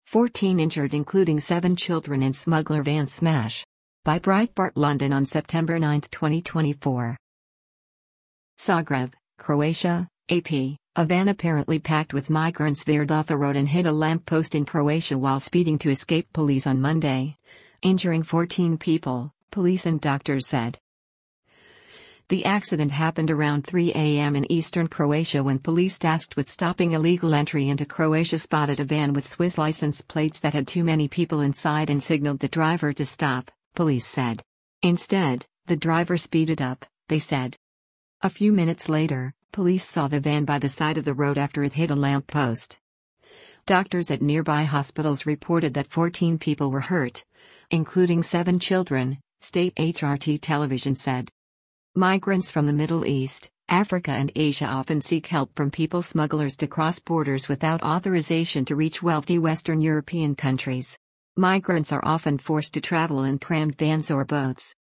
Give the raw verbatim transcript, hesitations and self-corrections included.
fourteen injured including seven children in smuggler van smash. By Breitbart London on September ninth twenty twenty-four. Zagreb, Croatia, A P. A van apparently packed with migrants veered off a road and hit a lamppost in Croatia while speeding to escape police on Monday, injuring fourteen people, police and doctors said. The accident happened around three a m in eastern Croatia when police tasked with stopping illegal entry into Croatia spotted a van with Swiss license plates that had too many people inside and signaled the driver to stop, police said. Instead, the driver speeded up, they said. A few minutes later, police saw the van by the side of the road after it hit a lamppost. Doctors at nearby hospitals reported that fourteen people were hurt, including seven children, state H R T television said. Migrants from the Middle East, Africa and Asia often seek help from people smugglers to cross borders without authorization to reach wealthy Western European countries. Migrants are often forced to travel in crammed vans or boats,